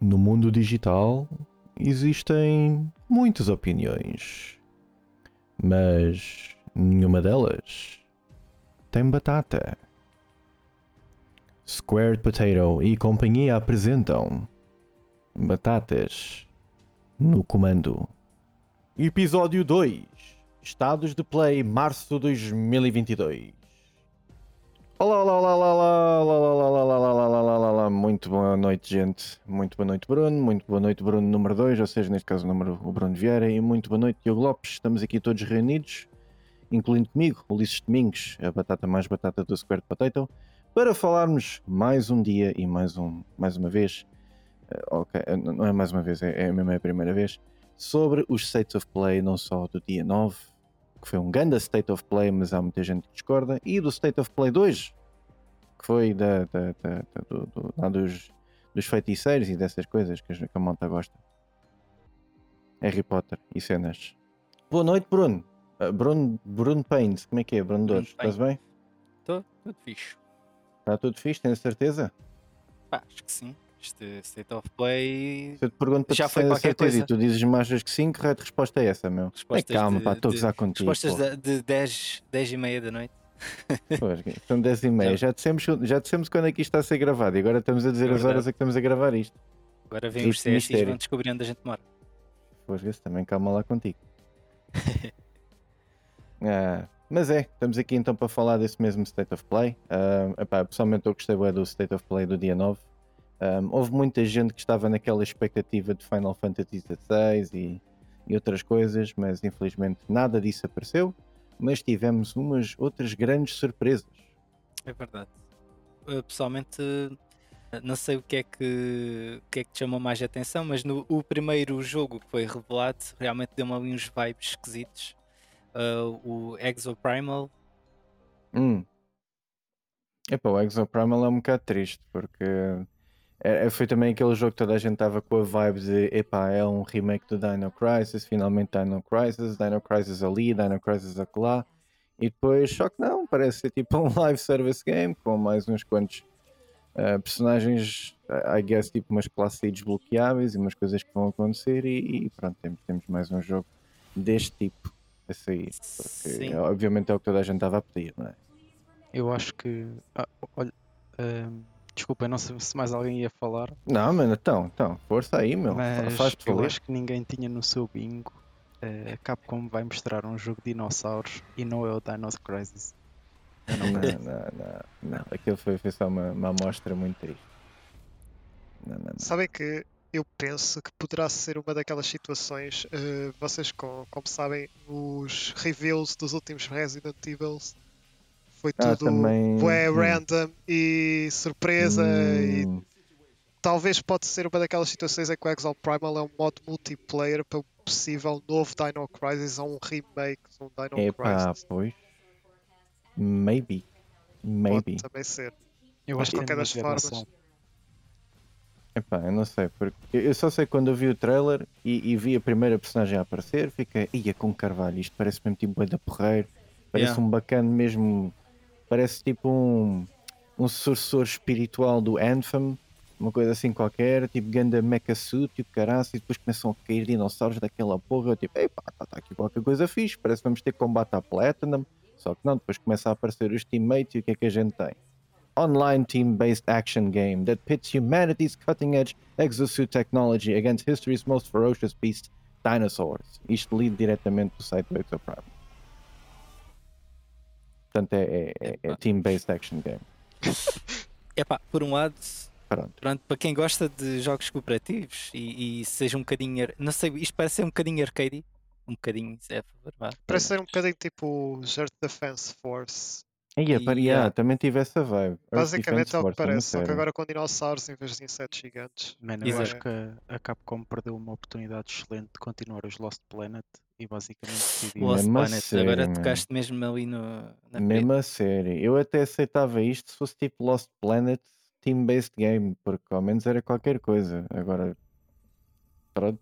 No mundo digital existem muitas opiniões, mas nenhuma delas tem batata. Squared Potato e companhia apresentam Batatas no Comando. Episódio 2: Estados de Play Março 2022. Olá, olá, olá, olá, olá, olá, olá, olá, olá, olá, olá, olá, olá. Muito boa noite, gente. Muito boa noite, Bruno. Muito boa noite, Bruno número 2, ou seja, neste caso o Bruno Vieira. E muito boa noite, Diogo Lopes. Estamos aqui todos reunidos, incluindo comigo, Ulisses Domingos, a batata mais batata do Squared Potato, para falarmos mais um dia e mais uma vez, ok, não é mais uma vez, é mesmo a primeira vez, sobre os State of Play, não só do dia 9, que foi um grande State of Play, mas há muita gente que discorda, e do State of Play 2, que foi dos feiticeiros e dessas coisas que a malta gosta. Harry Potter e cenas. Boa noite, Bruno. Bruno Paines, como é que é? Bruno Dores, estás bem? Estou tudo fixe. Está tudo fixe, tens certeza? Pá, acho que sim. Este State of Play Se eu te pergunto para já te foi ter qualquer certeza coisa. e tu dizes-me achas que sim, correto, resposta é essa, meu. Respostas Calma, pá, de, estou a gozar contigo. respostas de 10 e meia da noite. Pois, são 10h30. Já dissemos quando é que isto está a ser gravado e agora estamos a dizer as horas a que estamos a gravar isto. Agora vem os Triste CSIs e mistério. vão descobrir onde a gente mora. Pois, vê-se também, calma lá contigo. Mas estamos aqui então para falar desse mesmo State of Play. Pessoalmente eu gostei do State of Play do dia 9. Houve muita gente que estava naquela expectativa de Final Fantasy XVI e outras coisas, mas infelizmente nada disso apareceu. Mas tivemos umas outras grandes surpresas. É verdade. Pessoalmente, não sei o que é que te chamou mais a atenção, mas o primeiro jogo que foi revelado realmente deu-me ali uns vibes esquisitos. O Exoprimal. O Exoprimal é um bocado triste porque foi também aquele jogo que toda a gente estava com a vibe de é um remake do Dino Crisis, finalmente Dino Crisis ali, Dino Crisis acolá, e depois só que não, parece ser tipo um live service game com mais uns quantos personagens, I guess, tipo umas classes desbloqueáveis e umas coisas que vão acontecer e pronto, temos mais um jogo deste tipo a sair, porque Sim. obviamente é o que toda a gente estava a pedir, não é? Eu acho que. Olha, desculpa, não sei se mais alguém ia falar, Não, mano, então, força aí, meu. mas Faz-te eu valer. acho que ninguém tinha no seu bingo. A Capcom vai mostrar um jogo de dinossauros e não é o Dino Crisis. Não. Aquilo foi só uma amostra muito triste. Não. Sabem que eu penso que poderá ser uma daquelas situações. Vocês, como sabem, os reveals dos últimos Resident Evil foi tudo também. bué random e surpresa. E talvez pode ser uma daquelas situações em que o Exile Primal é um modo multiplayer para um possível novo Dino Crisis ou um remake de um Dino Crisis. Pois. Maybe. Pode também ser. Eu Mas acho de que é qualquer numa das formas. geração. Eu não sei, porque eu só sei quando eu vi o trailer e vi a primeira personagem a aparecer, fiquei, ia com Carvalho, isto parece mesmo tipo bué da porreiro, parece um bacana mesmo, parece tipo um sucessor espiritual do Anthem, uma coisa assim qualquer, tipo ganda mecha suit e o caraço, e depois começam a cair dinossauros daquela porra, eu tipo, epá, tá aqui qualquer coisa fixe, parece que vamos ter combate à Platinum, só que não, depois começa a aparecer os teammates e o que é que a gente tem? Online team-based action game that pits humanity's cutting-edge exosuit technology against history's most ferocious beasts, dinosaurs. Isto lido diretamente do site do Exoprime. Portanto, é team-based action game. Por um lado, Pronto. para quem gosta de jogos cooperativos e seja um bocadinho, não sei, isto parece ser um bocadinho arcade, um bocadinho, é a favor, Parece ser um bocadinho tipo Earth Defense Force. Também tive essa vibe. Basicamente é o que Force, parece, só que agora com dinossauros em vez de insetos gigantes. Mano, eu acho que a Capcom perdeu uma oportunidade excelente de continuar os Lost Planet e basicamente decidiu. Lost Mesmo a Planet, sério, agora man. tocaste mesmo ali na Mesmo a sério. Eu até aceitava isto se fosse tipo Lost Planet team-based game, porque ao menos era qualquer coisa. Agora, pronto.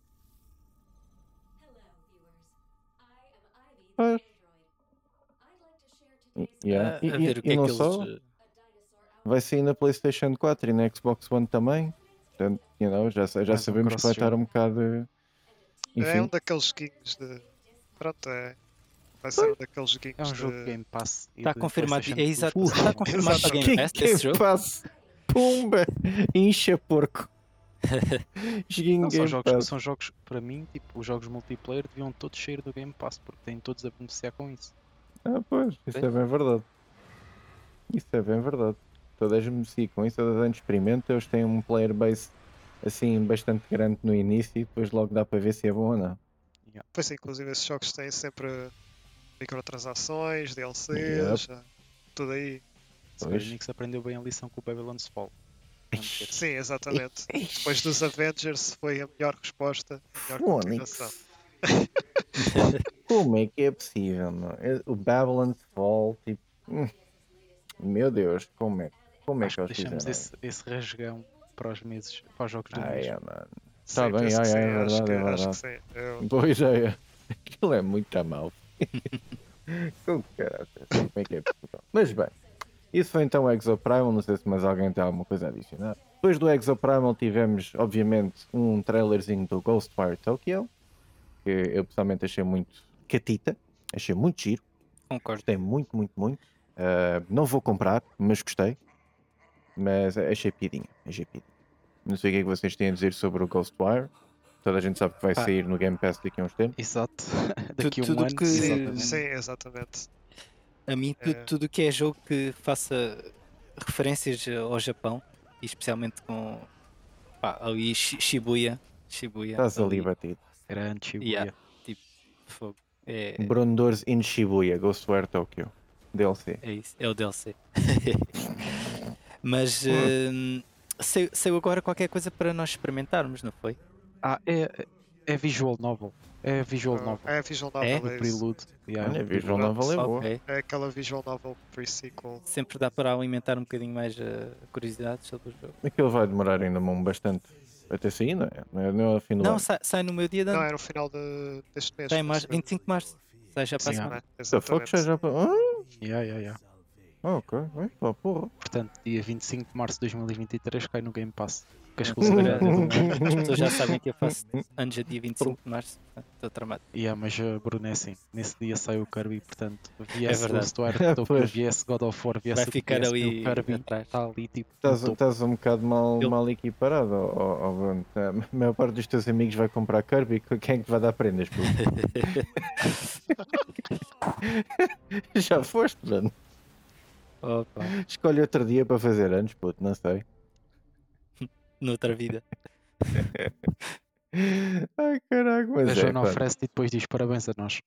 a ver o que é não que eles. só vai sair na PlayStation 4 e na Xbox One também. portanto, já Mais um sabemos que vai estar cross-jogo. um bocado. É Enfim, um daqueles joguinhos de. Pronto, vai ser um daqueles joguinhos É um jogo de. de Game Pass. E Está de confirmado. PlayStation É exato. Plus. Está confirmado para Game Pass quem esse jogo? Pass? Pumba! Incha porco! Joguinho Não, Game Pass. são jogos, para mim, tipo, os jogos multiplayer deviam todos sair do Game Pass, porque têm todos a beneficiar com isso. Ah, pois, isso é bem verdade. Isso é bem verdade. Todas me com isso, todas antes experimento, eles têm um player base assim bastante grande no início e depois logo dá para ver se é bom ou não. Pois sim, inclusive esses jogos têm sempre microtransações, DLCs, tudo aí. Square Pois. Enix aprendeu bem a lição com o Babylon's Fall. Sim, exatamente. Depois dos Avengers foi a melhor resposta, a melhor continuação. Como é que é possível, meu? O Babylon's Fall, tipo. Meu Deus, como é Acho que que eles fizeram? deixamos esse rasgão para os meses, para os jogos do mês. Mano. Sim, Tá bem, penso que sim, é acho verdade, é que verdade. sim. Pois é, aquilo é muito a mal. Como é que é possível? Mas bem, isso foi então o Exoprimal. Não sei se mais alguém tem alguma coisa a adicionar. Depois do Exoprimal tivemos, obviamente, um trailerzinho do Ghostwire Tokyo, que eu pessoalmente achei muito catita, achei muito giro, Concordo. gostei muito, muito, muito. Não vou comprar, mas gostei. Mas achei piadinha, achei piadinha. Não sei o que é que vocês têm a dizer sobre o Ghostwire. Toda a gente sabe que vai Pá. sair no Game Pass daqui a uns tempos. Exato. Daqui a um tudo ano, que- exatamente. Sim, exatamente. A mim, tudo que é jogo que faça referências ao Japão, e especialmente com ali Shibuya. Estás ali batido. Grande Shibuya. Yeah, tipo, fogo. É Bruno Dores in Shibuya, Ghostwire Tokyo. DLC. isso, é o DLC. Mas saiu agora qualquer coisa para nós experimentarmos, não foi? É visual novel. É visual novel. É visual É? novel, O é isso. prelude. Yeah, Olha, o Visual prelude. Novel é boa. Ok. É aquela visual novel pre-sequel. Sempre dá para alimentar um bocadinho mais a curiosidade sobre o jogo. Aquilo vai demorar ainda bastante até sair, não é? Não é ao fim do Não, ano. sai no meu dia de Não, ano. é no final deste mês. Sai em penso eu. 25 de março. Sai já para a Sim, semana. The fuck Exatamente. já para. Yeah. Ok, pá, porra. Portanto, dia 25 de março de 2023 cai no Game Pass. Com a Agora, exclusividade de um ano. as pessoas já sabem que eu faço anos a dia 25 de março. Portanto, estou tramado. Mas Bruno é assim. Nesse dia sai o Kirby, portanto, É viesse verdade. Ghostwire Tokyo, Pois. viesse God of War, viesse Vai o que ficar viesse, ali o Kirby atrás. está ali tipo no topo. Estás um bocado Eu- mal equiparado, ó Bruno. A maior parte dos teus amigos vai comprar Kirby. Quem é que te vai dar prendas, puto? Já foste, Bruno? Opa, Escolhe outro dia para fazer anos, puto, não sei. noutra vida. Ai, caraca, mas A Joana pá. oferece e depois diz parabéns a nós.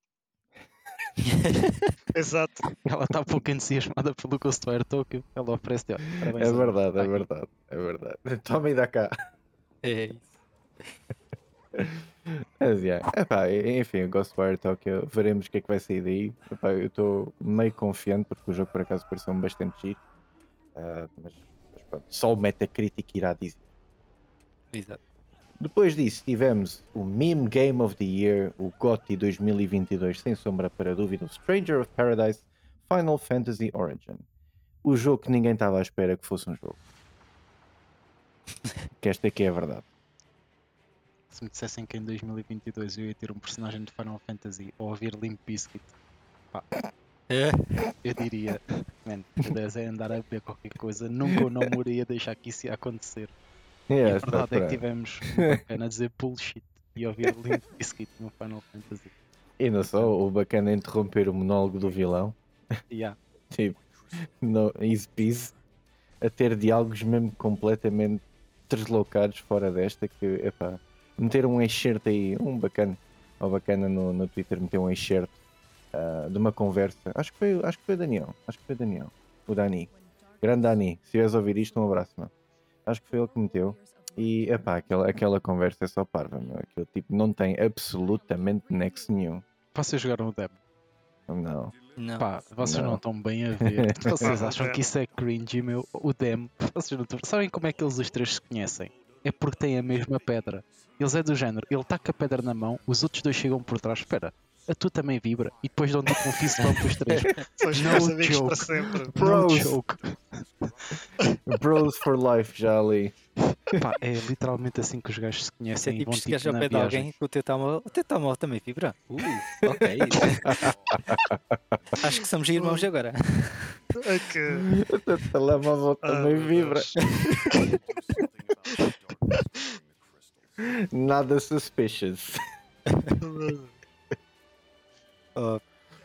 Exato. Ela está pouco entusiasmada pelo Ghostwire Tokyo. Ela oferece parabéns É a nós. verdade, Tá é aqui. verdade, é verdade. Toma e dá cá. É isso. Mas, enfim, o Ghostwire Tokyo, veremos o que é que vai sair daí. Epá, eu estou meio confiante porque o jogo por acaso pareceu-me bastante giro. Mas pronto, só o Metacritic irá dizer. Exato. Depois disso tivemos o Meme Game of the Year, o GOTY 2022, sem sombra para dúvida, o Stranger of Paradise Final Fantasy Origin. O jogo que ninguém estava à espera que fosse um jogo. Que esta aqui é a verdade. Se me dissessem que em 2022 eu ia ter um personagem de Final Fantasy ou ouvir Limp Bizkit, É, eu diria, man, se desse é andar a ver qualquer coisa, nunca ou não iria deixar que isso ia acontecer. E a Está verdade é que pronto. tivemos um bacana a dizer bullshit e ouvir Limp Bizkit no Final Fantasy. E não só, o bacana é interromper o monólogo do vilão, Yeah. tipo, no easy peasy, a ter diálogos mesmo completamente deslocados fora desta, que, epá, meter um excerto aí, um bacana, ou bacana no Twitter, meteu um excerto de uma conversa, acho que foi o Daniel, o Dani, grande Dani, se vais ouvir isto, um abraço, meu. Acho que foi ele que meteu. E epá, aquela conversa é só parva, meu. Aquilo tipo não tem absolutamente nexo nenhum. Vocês jogaram o demo? Não. não. Pá, vocês Não. não estão bem a ver. Vocês acham que isso é cringe, meu? O demo. Vocês não estão... Sabem como é que eles os três se conhecem? É porque têm a mesma pedra. Eles é do género. Ele está com a pedra na mão, os outros dois chegam por trás. Espera, a tua também vibra. E depois dão tipo um fist bump os três. São os No meus amigos joke. para sempre. No Bros. joke. Bros for life já ali. Pá, é literalmente assim que os gajos se Isso é conhecem e tipo, vão chegares tipo ao na pé de viagem. alguém que o teu telemóvel também vibra. Ok. Acho que somos irmãos agora. É que. O teu telemóvel também Meu vibra. Deus. Nada suspicious. Oh,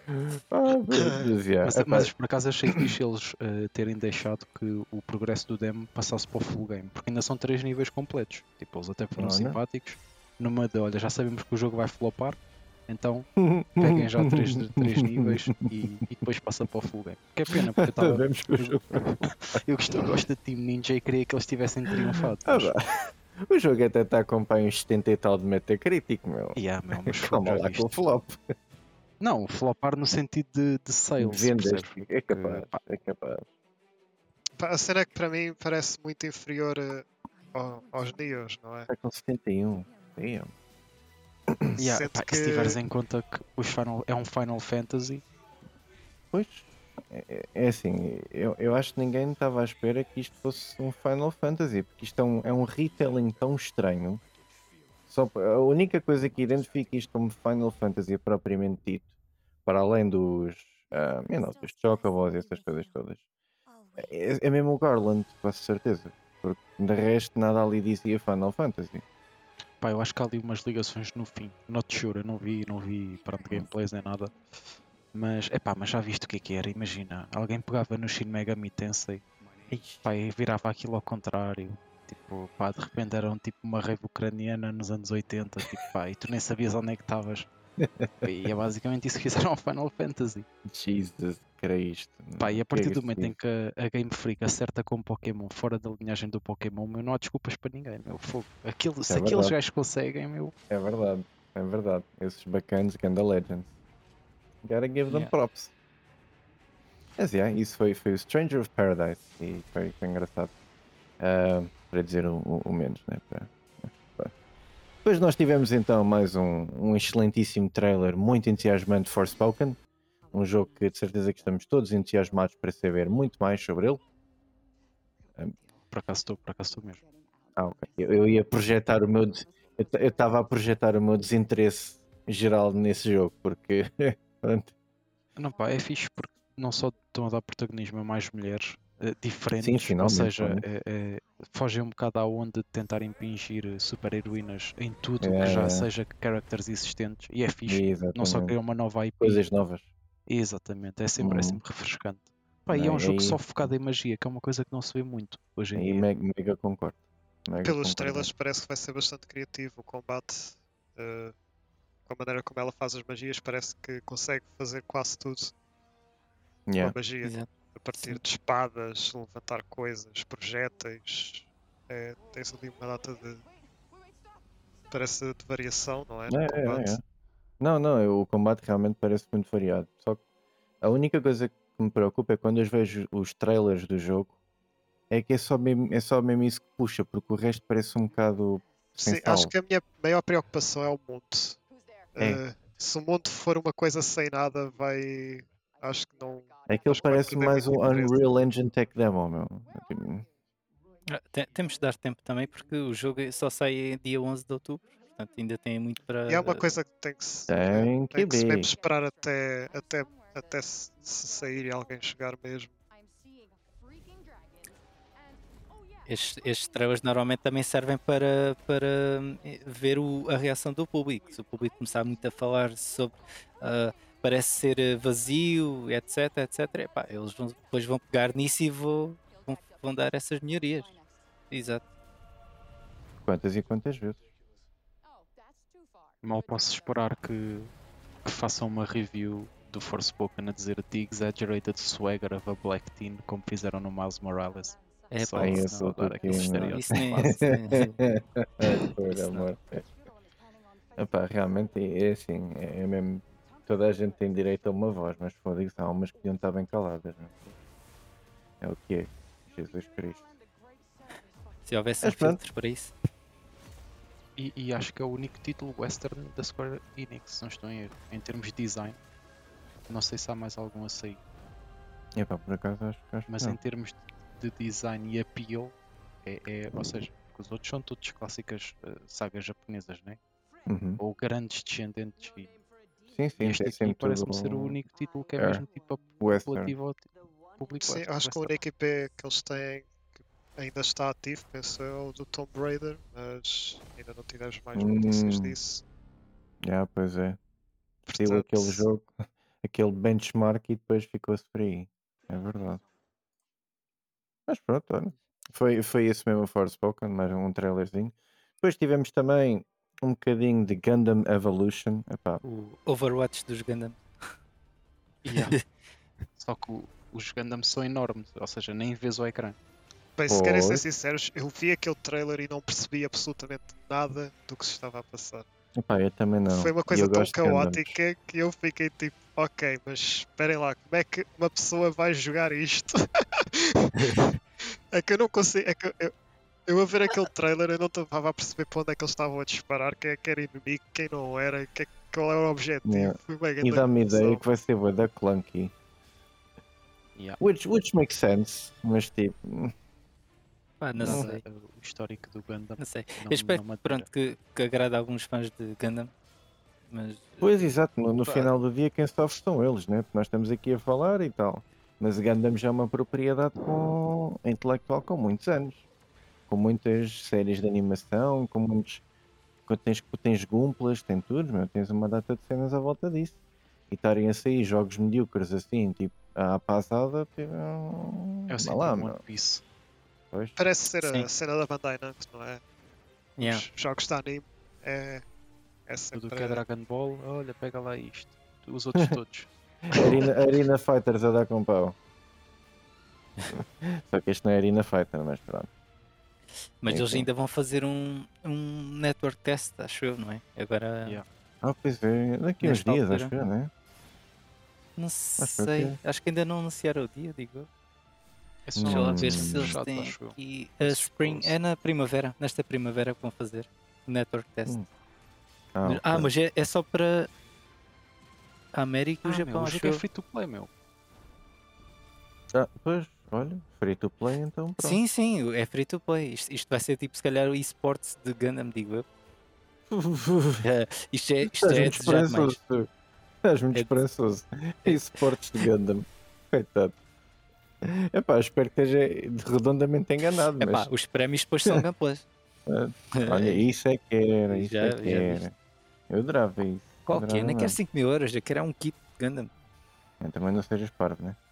Mas, yeah. Mas por acaso achei fixe eles terem deixado que o progresso do demo passasse para o full game, porque ainda são 3 níveis completos. Tipo, eles até foram Olha. simpáticos. Numa de, olha, já sabemos que o jogo vai flopar, então peguem já 3 níveis e depois passa para o full game. Que é pena, porque Sabemos que o eu, jogo. eu gosto da Team Ninja e queria que eles tivessem triunfado. Ah, Mas, pá. O jogo até está com pai uns 70 e tal de Metacritic, meu. yeah, meu, mas fogo, Calma já lá viste. com o flop. Não, flopar no sentido de sales, Vendas. percebes? É capaz. Pá, É capaz. Pá, a cena é que para mim parece muito inferior aos Neos, não é? Está com 71. Damn. yeah, Sendo pá, e que. se tiveres em conta que é um Final Fantasy, Pois. É assim, eu acho que ninguém estava à espera que isto fosse um Final Fantasy, porque isto é um retelling tão estranho. A única coisa que identifica isto como Final Fantasy propriamente dito, para além dos Chocobos e essas coisas todas, é mesmo o Garland, com certeza. Porque de resto nada ali dizia Final Fantasy. pá, eu acho que há ali umas ligações no fim. Not sure, eu não vi pronto, gameplays nem nada. Mas, mas já viste o que era? Imagina, alguém pegava no Shin Megami Tensei, pá, e virava aquilo ao contrário. Tipo, pá, de repente era tipo uma rave ucraniana nos anos 80, tipo, pá, e tu nem sabias onde é que estavas. E é basicamente isso que fizeram ao Final Fantasy. Jesus Cristo. Pá, e a O que é partir que do isto momento em diz? que a Game Freak acerta com Pokémon fora da linhagem do Pokémon, meu, não há desculpas para ninguém, meu fogo. Se É aqueles verdade, gajos conseguem, meu. é verdade, é verdade. Esses bacanos, Ganda Legends. Gotta give them yeah. props. Mas isso foi o Stranger of Paradise e foi engraçado. Para dizer o menos, né? Depois nós tivemos então mais um excelentíssimo trailer, muito entusiasmante de Forspoken, um jogo que de certeza que estamos todos entusiasmados para saber muito mais sobre ele. Por acaso estou mesmo. Ok. Eu ia projetar o meu. Eu estava a projetar o meu desinteresse geral nesse jogo, porque. Pronto. Não, pá, é fixe porque não só estão a dar protagonismo a mais mulheres Sim, diferentes, ou finalmente. seja, Né? fogem um bocado à onda de tentar impingir super-heroínas em tudo o que já É, seja characters existentes, e é fixe. Não só exatamente. criar uma nova IP, Coisas novas. exatamente, é Uhum. sempre refrescante. Pá, e é Né? um jogo só focado em magia, que é uma coisa que não se vê muito hoje em Aí dia. mega concordo. Mega Pelos concordo. trailers parece que vai ser bastante criativo o combate. Com a maneira como ela faz as magias, parece que consegue fazer quase tudo com a Yeah. magia. Exato. A partir Sim. de espadas, levantar coisas, projéteis. Tens ali uma data de. Parece de variação, não é? No combate. É. Não, o combate realmente parece muito variado. Só que a única coisa que me preocupa é quando eu vejo os trailers do jogo, é que é só mesmo isso que puxa, porque o resto parece um bocado sem Sim, acho sal. que a minha maior preocupação é o mundo. É, Se o mundo for uma coisa sem nada, vai. Acho que não. aquilo Acho que vai parece perder mais muito um interesse. Unreal Engine Tech Demo, meu. Tipo, Temos de dar tempo também porque o jogo só sai dia 11 de outubro, portanto ainda tem muito E é uma para. coisa que tem que tem que se mesmo ver. esperar até se sair e alguém chegar mesmo. Estes trailers normalmente também servem para ver a reação do público. Se o público começar muito a falar sobre parece ser vazio, etc, epá, eles depois vão pegar nisso e vão dar essas melhorias. Exato. Quantas e quantas vezes? Mal posso esperar que façam uma review do Forspoken a dizer The Exaggerated Swagger of a Black Teen, como fizeram no Miles Morales. É Só, pá, Aí isso eu não. só sou dar aquele não. Isso estereótipo nem. básico. Por Isso não. amor. Epá, realmente é assim, é mesmo. Toda a gente tem direito a uma voz, mas foda-se, há umas que deviam estar bem caladas. Não? É o que é. Jesus Cristo. Se houvesse Mas um pronto. filtro para isso. E acho que é o único título western da Square Enix, se não estou em erro, em termos de design. Não sei se há mais algum a sair, Epá, por acaso acho que mas não. em termos de design e appeal, ou seja, que os outros são todos clássicas sagas japonesas, né? Uhum. Ou grandes descendentes. E Sim, sim, este tem aqui sempre parece-me tudo ser o único título que é é, mesmo tipo western. apelativo ao público Sim, acho que o western. único IP que eles têm que ainda está ativo, penso eu, é o do Tomb Raider, mas ainda não tivemos mais notícias disso. Pois é. Saiu aquele Portanto, jogo, aquele benchmark e depois ficou-se por aí. É verdade. Mas pronto, olha. Foi esse mesmo Forspoken, mais um trailerzinho. Depois tivemos também um bocadinho de Gundam Evolution. Epá, O Overwatch dos Gundam. Yeah. Só que os Gundam são enormes, ou seja, nem vês o ecrã. bem, se querem ser pois. sinceros, eu vi aquele trailer e não percebi absolutamente nada do que se estava a passar. Epá, eu também não. Foi uma E coisa eu tão gosto de Gundams. caótica que eu fiquei tipo, ok, mas esperem lá, como é que uma pessoa vai jogar isto? É que eu não consigo. É que eu a ver aquele trailer eu não estava a perceber para onde é que eles estavam a disparar, quem é que era inimigo, quem não era, qual era o objetivo. Yeah. Foi uma E grande dá-me ideia confusão. que vai ser bué da clunky. Yeah. Which makes sense, mas tipo. Pá, não Nada, sei. o histórico do Gundam Não sei. não, Eu espero não me que, atira. pronto, que agrade a alguns fãs de Gundam. Mas Pois, exato, no pá, final do dia quem sofre são eles, né? Porque nós estamos aqui a falar e tal. Mas Gundam já é uma propriedade intelectual com muitos anos. Com muitas séries de animação, com muitos. Tens Gumplas, tem tudo, meu, tens uma data de cenas à volta disso. E estarem a sair jogos medíocres assim, tipo, à passada, tipo, É o vá síndrome lá, One meu. Piece. Pois. Parece ser sim. a cena da Bandai Namco, não é? Yeah. Os jogos de anime é Tudo sempre. que é Dragon Ball, olha, pega lá isto. Os outros todos. Arena Fighters a dar com pau. Só que este não é Arena Fighter, mas pronto. Mas eles Enfim. ainda vão fazer um network test, acho eu, não é? Agora, Yeah. Pois é, daqui a uns Nesta dias, altura. acho eu, né? não que sei. é. Acho que ainda não anunciaram o dia, digo eu. É só Deixa lá ver tipo se eles fechado, têm acho eu. aqui. É A Spring. suppose. É na primavera. Nesta primavera que vão fazer o network test. Ok. Mas é só para a América e o Meu, Japão, o acho jogo é eu. free to play, meu. Pois, olha, free to play, então pronto. Sim, sim, é free to play. Isto vai ser tipo, se calhar, o esportes de Gundam, digo eu. Isto Estás é muito desejar demais. esperançoso, tu. Estás muito É de- esperançoso. Esportes de Gundam. Coitado. Epá, espero que esteja redondamente enganado, Epá, mas os prémios depois são gameplays. olha, isso é que era, E isso é já que viste. era. Eu adorava isso. Qual que é? Adorava Nem quero mesmo. 5 mil euros, eu quero é um kit de Gundam. Também não sejas parvo, né?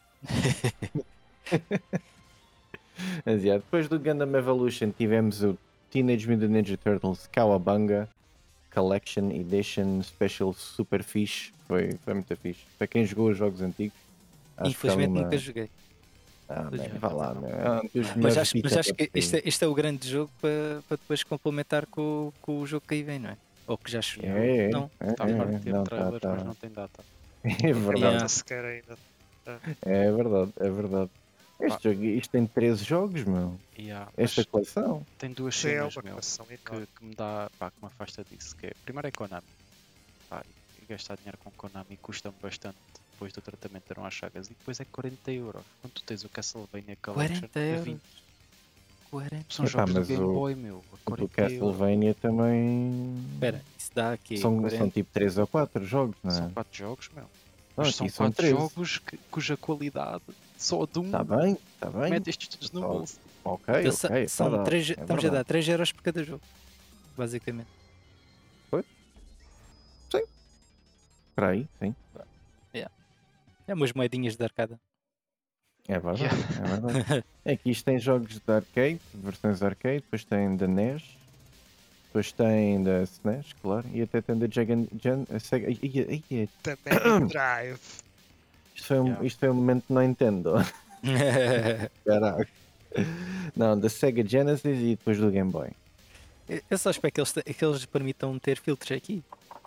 Mas, yeah, depois do Gundam Evolution tivemos o Teenage Mutant Ninja Turtles Cowabunga Collection Edition Special Super Fixe. Foi muito fixe. Para quem jogou os jogos antigos, acho que está ali Infelizmente uma. nunca joguei. Man, vá lá, não. meu. É um dos Mas melhores acho, beat 'em que ups aí. este é o grande jogo para depois complementar com o jogo que aí vem, não é? Ou que já chegou. É, Não. Está a parte de ter não, trailers, tá. mas não tem data. É Não tem verdade, data Yeah. sequer ainda. é verdade, é verdade. Este jogo, isto tem 13 jogos, meu. Yeah, Esta mas coleção. tem duas Sim, é cenas, uma meu, coleção enorme. que me dá, pá, que me afasta disso. Que é, primeiro é Konami. Pá, e gastar dinheiro com Konami custa-me bastante depois do tratamento de as chagas. E depois é 40 euros. Quando tu tens o Castlevania Collection 40 a euros. 20. 40. São Epá, jogos do mas Game o- Boy, meu. A O 40 euros. Castlevania também. Espera, isso dá aqui São 40. tipo 3 ou 4 jogos, não São é? 4 jogos, meu. Não, Mas são aqui são 4 13. jogos cuja qualidade só de um Está bem, está bem. mete estes todos no Só- bolso. Ok, Então, ok. é são verdade, 3, é estamos a verdade. dar 3 euros por cada jogo, basicamente. Para aí, sim. É umas moedinhas de arcada. É verdade, é verdade. Aqui isto tem jogos de arcade, versões de arcade, depois tem da NES, depois tem da SNES, claro, e até tem da a Sega. Da Mega Drive. Isto foi um momento não Nintendo. Caraca. Não, da Sega Genesis e depois do Game Boy. Eu só espero que eles permitam ter filtros aqui.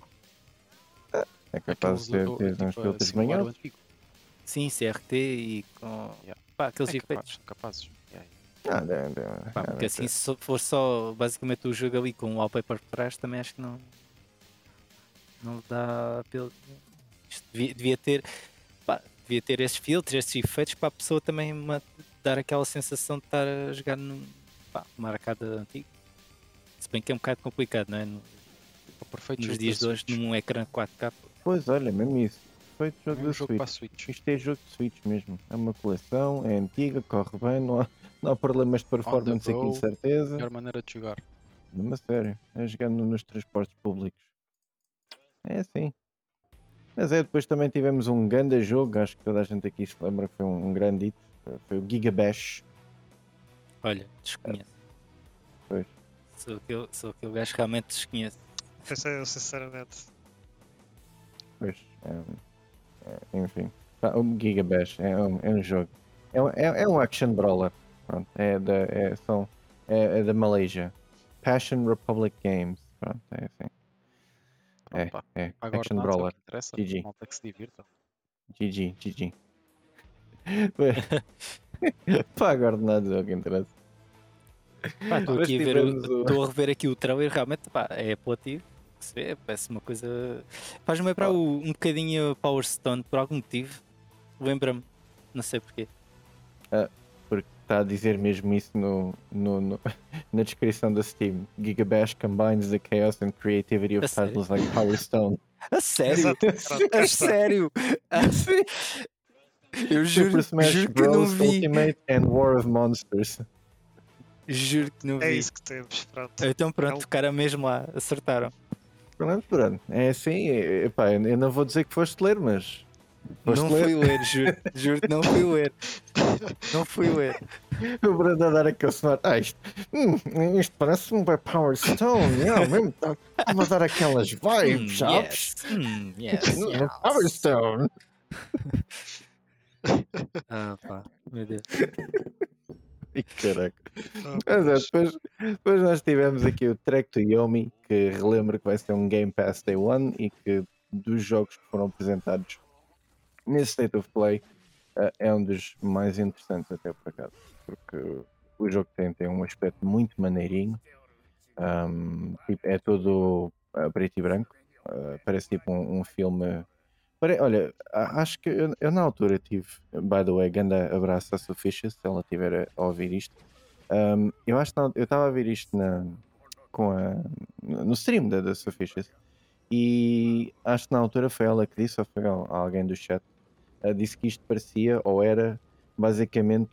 É capaz de ter uns filtros manhosos. antigo. Sim, CRT e com Yeah. pá, aqueles É efeitos. capazes. Yeah. Pá, porque assim, se for só basicamente o jogo ali com o wallpaper por trás, também acho que não dá pelo. Isto devia ter. Pá, devia ter esses filtros, esses efeitos para a pessoa também dar aquela sensação de estar a jogar numa arcada antiga. Se bem que é um bocado complicado, não é? O perfeito Nos jogo dias da de hoje, Switch. num ecrã 4K. Pois olha, mesmo isso. Feito jogo Mesmo da jogo para a Switch. Switch. Isto é jogo de Switch mesmo. É uma coleção, é antiga, corre bem, não há problemas de On the performance aqui de go, certeza. melhor maneira de jogar. Mesmo a sério. É jogando nos transportes públicos. É assim. Mas depois também tivemos um grande jogo, acho que toda a gente aqui se lembra que foi um grande hit. Foi o Giga Bash. Olha, desconheço. Pois. Sou aquele gajo que realmente desconheço. Pensei eu, sinceramente. Pois, enfim. O Giga Bash é um jogo. É um action brawler. Pronto, é da Malaysia. Passion Republic Games. Pronto, é assim. Pronto, pá. É Agora action nada, é o brawler. que interessa. GG. Malta que se divirta. GG. Pá, agora nada é o que interessa. Pá, estou Mas aqui a ver, tivemos o- estou a rever aqui o trailer, realmente, pá, é apelativo. Que se vê, parece uma coisa. Faz-me lembrar um bocadinho Power Stone por algum motivo. Lembra-me, não sei porquê. Porque está a dizer mesmo isso na descrição da Steam. Giga Bash combines the chaos and creativity of A sério? titles like Power Stone. A sério? Exato. Pronto, cá A está. sério? Eu Super Smash juro que não Bros. vi. Ultimate and War of Monsters. Juro que não É vi. isso que temos, pronto. Então Não. pronto, ficaram mesmo lá, acertaram. Pronto. É assim, epá, eu não vou dizer que foste ler, mas foste Não ler. fui ler, juro que não fui ler. Não fui ler. O Brando a dar aquele smart. Isto parece um Power Stone, mesmo. Estava a dar aquelas vibes, sabes? Yes. No Power Stone. Ah, pá, meu Deus. E caraca. Ah, Mas pois. depois nós tivemos aqui o Trek to Yomi, que relembro que vai ser um Game Pass Day One e que dos jogos que foram apresentados nesse State of Play é um dos mais interessantes até por acaso, porque o jogo tem um aspecto muito maneirinho, tipo, é todo preto e branco, parece tipo um filme. Olha, acho que eu na altura tive, by the way, grande abraço à Sofisha, se ela estiver a ouvir isto. Eu acho que eu estava a ver isto no stream da Sofisha e acho que na altura foi ela que disse, ou foi alguém do chat, disse que isto parecia ou era basicamente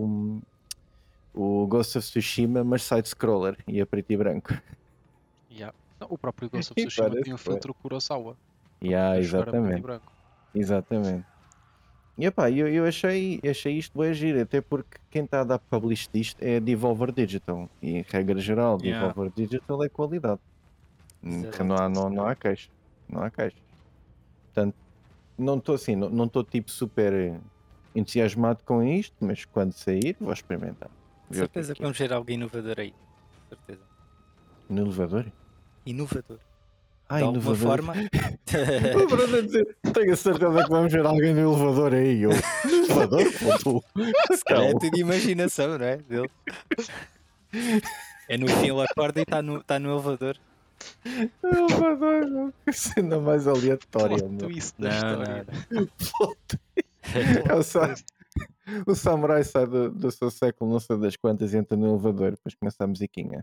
o Ghost of Tsushima, mas side-scroller e a preto e branco. Yeah. Não, o próprio Ghost of E Tsushima parece tinha um que foi. filtro Kurosawa. Yeah, Para jogar a preto e exatamente. branco. Exatamente. E epá, eu achei isto bem giro, até porque quem está a dar publish disto é a Devolver Digital. E regra geral, Yeah. Devolver Digital é qualidade. Que não há queixa. Não há queixa. Portanto, não estou assim, não estou tipo super entusiasmado com isto, mas quando sair vou experimentar. Ver o que é Certeza que que é. vamos ver alguém inovador aí. Certeza. No elevador? Inovador. Ah, De alguma inovador. forma. O Bruno a dizer, tenho a certeza que vamos ver alguém no elevador aí. Eu, no elevador? Pô, Se calhar é então. tudo imaginação, não é? Dele. É no fim ele acorda e está no elevador. Elevador, meu. Que cena mais aleatória, Plot meu. twist da Não, história. É o samurai sai do seu século, não sei das quantas, e entra no elevador, depois começa a musiquinha.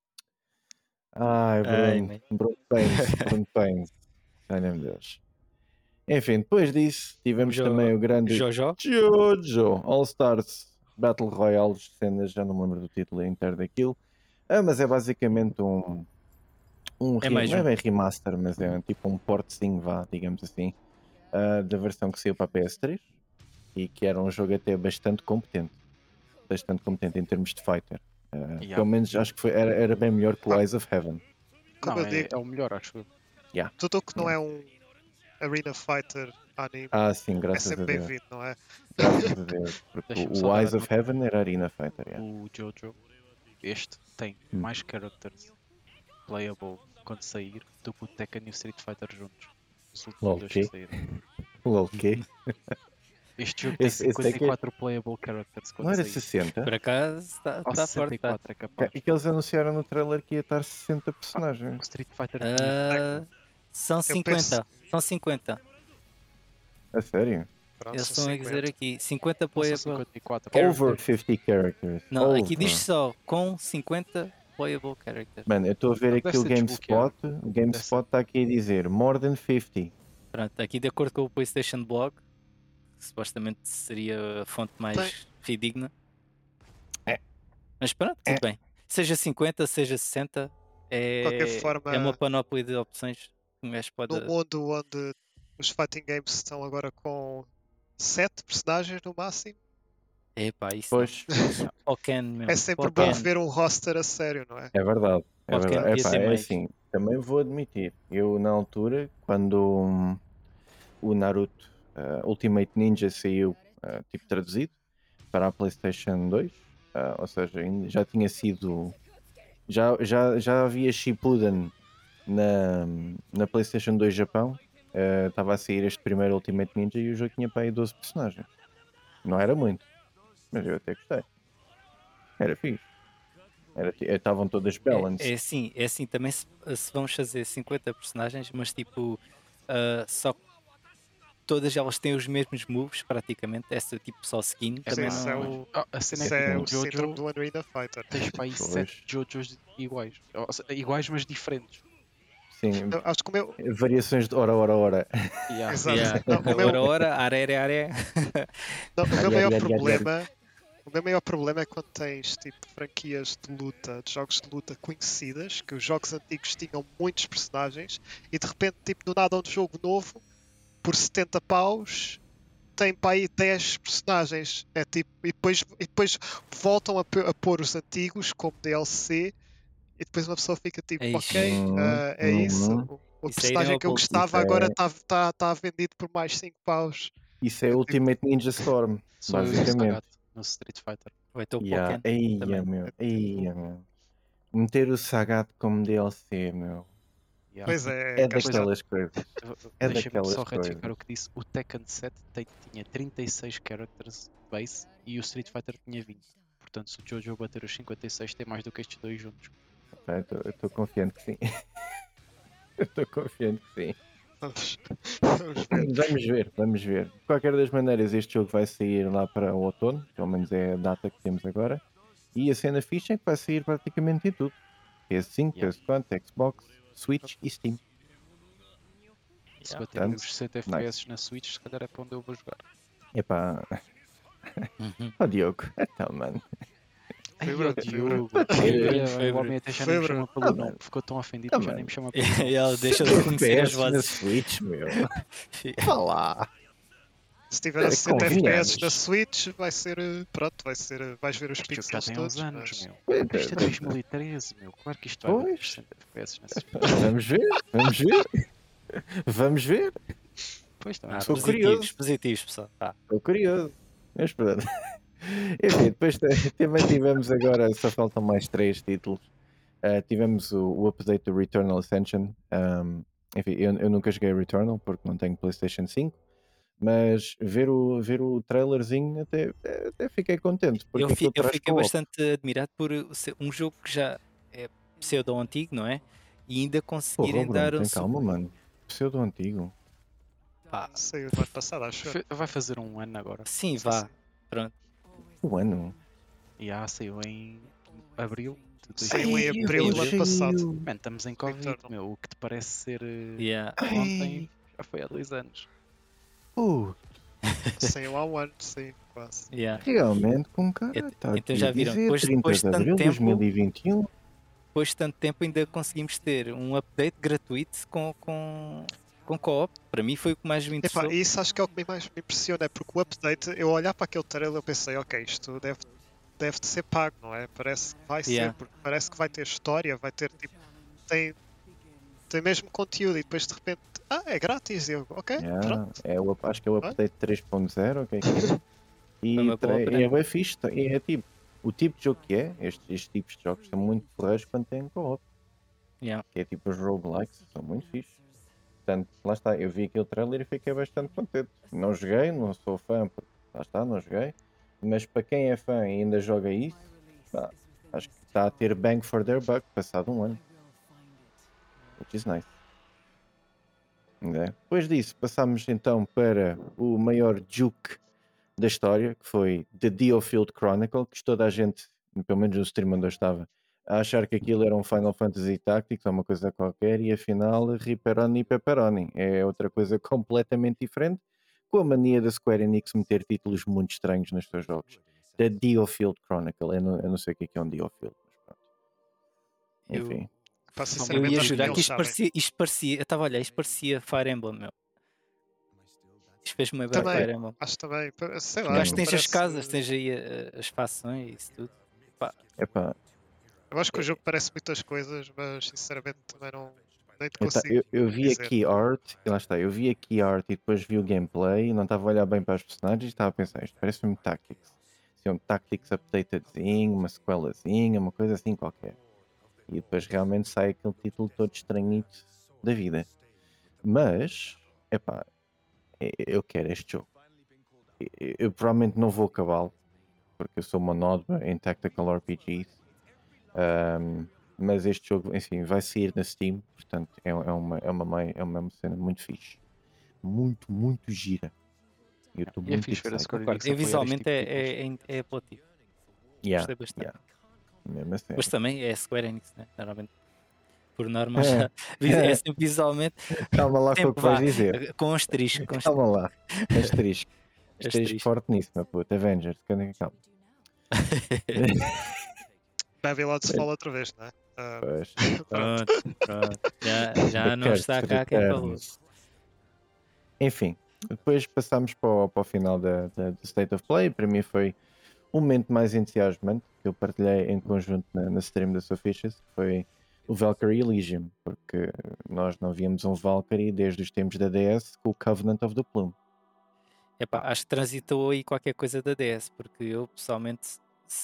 Ai, Ai, Bruno Pains. Ai, meu Deus. Enfim, depois disso, tivemos também o grande Jojo? Jojo All Stars Battle Royale, cenas, já não me lembro do título inteiro daquilo. Mas é basicamente É mais não é um. bem remaster, mas é tipo um portzinho, vá, digamos assim, da versão que saiu para a PS3 e que era um jogo até bastante competente em termos de fighter. Yeah. Pelo menos acho que era bem melhor que o Eyes of Heaven. Como Não, eu digo, é o melhor, acho eu. tudo o que não é um Arena Fighter anime Sim, é graças a sempre Deus. bem-vindo, não é? Graças a Deus. Porque Deixa-me só o dar Eyes a of Heaven era Arena Fighter. Yeah. O Jojo, este, tem mais characters playable quando sair do que o Tekken e o Street Fighter juntos. Os últimos Lol, dois quê? que saíram. Lol, quê? Este jogo tem Esse é que- 54 playable characters quando Não era sair. 60? Por acaso está Ou forte. Tá. 64 é capaz. E que eles anunciaram no trailer que ia estar 60 personagens. O Street Fighter tinha São 50. São 50. A sério? Pronto, Eles são estão a dizer 50. aqui. 50 ou são playable. 54. Characters. Over 50 characters. Não, aqui Over. diz só com 50 playable characters. Mano, eu estou a ver Deve aqui o ser GameSpot. desbloqueado. O GameSpot está aqui a dizer more than 50. Pronto, aqui de acordo com o PlayStation Blog, que supostamente seria a fonte mais fidedigna. É. Mas pronto, tudo bem. Seja 50, seja 60, De qualquer forma, é uma panóplia de opções que um gajo pode. no mundo onde os fighting games estão agora com 7 personagens no máximo, Epá, isso Pois, não. Pokken, meu. é sempre Pokken. bom ver um roster a sério, não é? é verdade. É Pokémon verdade. devia Epá, ter é mais. assim, também vou admitir. Eu, na altura, quando o Naruto Ultimate Ninja saiu, tipo traduzido, para a PlayStation 2, ou seja, já tinha sido. Já havia Shippuden na PlayStation 2 Japão. Estava a sair este primeiro Ultimate Ninja e o jogo tinha para aí 12 personagens. Não era muito, mas eu até gostei. Era fixe. Estavam todas balanced. É assim também se vamos fazer 50 personagens, mas tipo, só que todas elas têm os mesmos moves praticamente, essa tipo só skin, Sim, também isso é não. o, A cena isso é que é no o síndrome Jojo do Arena Fighter. tens para aí Pois. 7 Jojos iguais. Ou seja, iguais, mas diferentes. Sim, Eu acho que o meu. variações de hora. Yeah. Exato. Yeah. Não, o meu, Ora, are. não, o meu Ari, maior ari, ari, ari, ari. problema. O meu maior problema é quando tens tipo franquias de luta, de jogos de luta conhecidas, que os jogos antigos tinham muitos personagens e de repente, tipo, do nada um jogo novo, por 70 paus, tem para aí 10 personagens. É tipo, e depois voltam a pôr os antigos como DLC e depois uma pessoa fica tipo, Eish. ok, é isso. O Isso aí é personagem uma que eu bullshit. gostava Isso agora é- está vendido por mais 5 paus. Isso é É tipo- Ultimate Ninja Storm, Só eu e o basicamente. Sagat no Street Fighter. Vai ter o Yeah. Pokken Eia, também. meu. Eia, meu. Meter o Sagat como DLC, meu. Yeah. Pois é, É cá está. daquelas coisas. É Deixa-me daquelas só retificar coisas. o que disse. O Tekken 7 tinha 36 characters base e o Street Fighter tinha 20. Portanto, se o Jojo bater os 56, tem mais do que estes dois juntos. Eu estou confiante que sim. Eu estou confiante que sim. Vamos ver. Vamos ver. De qualquer das maneiras, este jogo vai sair lá para o outono, pelo menos é a data que temos agora. E a cena ficha é que vai sair praticamente em tudo: PS5, Yeah. PS4, Xbox, Switch e Steam. Se Yeah. bater Portanto, os 60 FPS na Switch, se calhar é para onde eu vou jogar. Epá, Uhum. ó Diogo, então, mano. Ai, Foi, ó Bruno, Diogo. Foi, O homem até já nem Foi, me Bruno. chama pelo Ah, nome. mano. Ficou tão ofendido Ah, que já nem mano. me chama pelo nome. E ela deixa de reconhecer as FPS na vozes. Switch, meu. Vá lá. Se tiver a 60 Convenhamos. FPS na Switch, vai ser. Pronto, vai ser. Vais ver os Este jogo já pixels tem todos. uns anos, mas- meu. Isto é 2013, meu. Claro que isto vai bater Pois. 60 FPS na Switch. Vamos ver, vamos ver. Vamos ver. Pois também. Sou Positivos, curioso. positivos, pessoal. Tá. Estou curioso. Mas pronto. Enfim, depois também tivemos agora, só faltam mais 3 títulos. Tivemos o update do Returnal Ascension. Enfim, eu nunca joguei Returnal porque não tenho PlayStation 5. Mas ver o trailerzinho até fiquei contente. Porque Eu aquilo traz fiquei co-op. bastante admirado por ser um jogo que já é pseudo-antigo, não é? E ainda Porra, conseguirem Bruno, dar tem calma, mano. Pseudo antigo. Pá, Saiu do ano passado, acho. eu. Vai fazer um ano agora. sim, Sim, vá. sim. Pronto. O ano. E saiu em abril de Saiu em 2020. abril do ano passado. Man, estamos em Covid, Returnal. meu. O que te parece ser Yeah. ontem já foi há 2 anos. Saiu há um ano, sim, quase. Yeah. Realmente, com cara, Et- está então aqui já a viram, dizer, depois 30 de de tanto abril de tempo- 2021. Depois de tanto tempo ainda conseguimos ter um update gratuito com co-op. Para mim foi o que mais me Epá, interessou. isso acho que é o que mais me impressiona, é porque o update, eu olhar para aquele trailer eu pensei, ok, isto deve de ser pago, não é? Parece que vai Yeah. ser, porque parece que vai ter história, vai ter tipo, tem mesmo conteúdo e depois de repente, é grátis, e eu, ok, pronto. Acho que é o update 3.0, o que é que é? E Foi uma boa prenda. bem fixe, é tipo, o tipo de jogo que é, estes tipos de jogos são muito porreiros quando têm co-op, Yeah. que é tipo os roguelikes, são muito fixes. Portanto, lá está, eu vi aquele trailer e fiquei bastante contente. Não joguei, não sou fã, porque lá está, não joguei, mas para quem é fã e ainda joga isso, pá, acho que está a ter bang for their buck passado um ano. Which is nice. Né? Depois disso, passámos então para o maior juke da história, que foi The Diofield Chronicle, que toda a gente, pelo menos no stream onde eu estava, a achar que aquilo era um Final Fantasy Tactics ou uma coisa qualquer e afinal Ripperoni e Pepperoni é outra coisa completamente diferente, com a mania da Square Enix meter títulos muito estranhos nos seus jogos. The Diofield Chronicle, eu não sei o que é um Diofield, mas pronto. Eu, Enfim. Pá, eu sinceramente, ia acho que jurar que eles sabem. isto parecia, eu estava a olhar, isto parecia Fire Emblem, meu. Isto fez-me lembrar Também, Fire Emblem. acho também, sei lá, Porque acho Hum. que tens as parece. casas, tens aí as fações e isso tudo. Pá, Epá, Eu acho que o jogo parece muitas coisas, mas sinceramente também não. Nem te eu, consigo eu vi dizer. aqui art, e lá está, eu vi aqui art e depois vi o gameplay e não estava a olhar bem para os personagens e estava a pensar, isto parece-me Tactics. Se é um Tactics updatedzinho, uma sequelazinha, uma coisa assim qualquer. E depois realmente sai aquele título todo estranhito da vida. Mas, epá, eu quero este jogo. Eu provavelmente não vou acabá-lo, porque eu sou uma nódoa em Tactical RPGs. Mas este jogo, enfim, vai sair na Steam, portanto é uma cena muito fixe. Muito, muito gira. Eu estou E é muito fixe ver a excited. Square concordo. Enix E apoiar este visualmente tipo de títulos. é apelativo. Yeah, Gostei bastante. yeah. Mesmo a Mas sério. também é Square Enix, né? Normalmente, por norma, já, é sempre visualmente. Calma lá com o Sempre que vais vá, dizer. com asterisco. Com Calma lá. Asterisco. Asterisco asterisco. forte nisso, meu puto. Avengers. Calma. Babylon's Fall outra vez, não é? Pois. Pronto. Pronto. Já The não está Curse cá quem falou. returns. Enfim, depois passámos para o final do State of Play. Para mim foi o momento mais entusiasmante que eu partilhei em conjunto na stream da Sofiscious, que foi o Valkyrie Elysium, porque nós não víamos um Valkyrie desde os tempos da DS com o Covenant of the Plume. Epá, acho que transitou aí qualquer coisa da DS, porque eu pessoalmente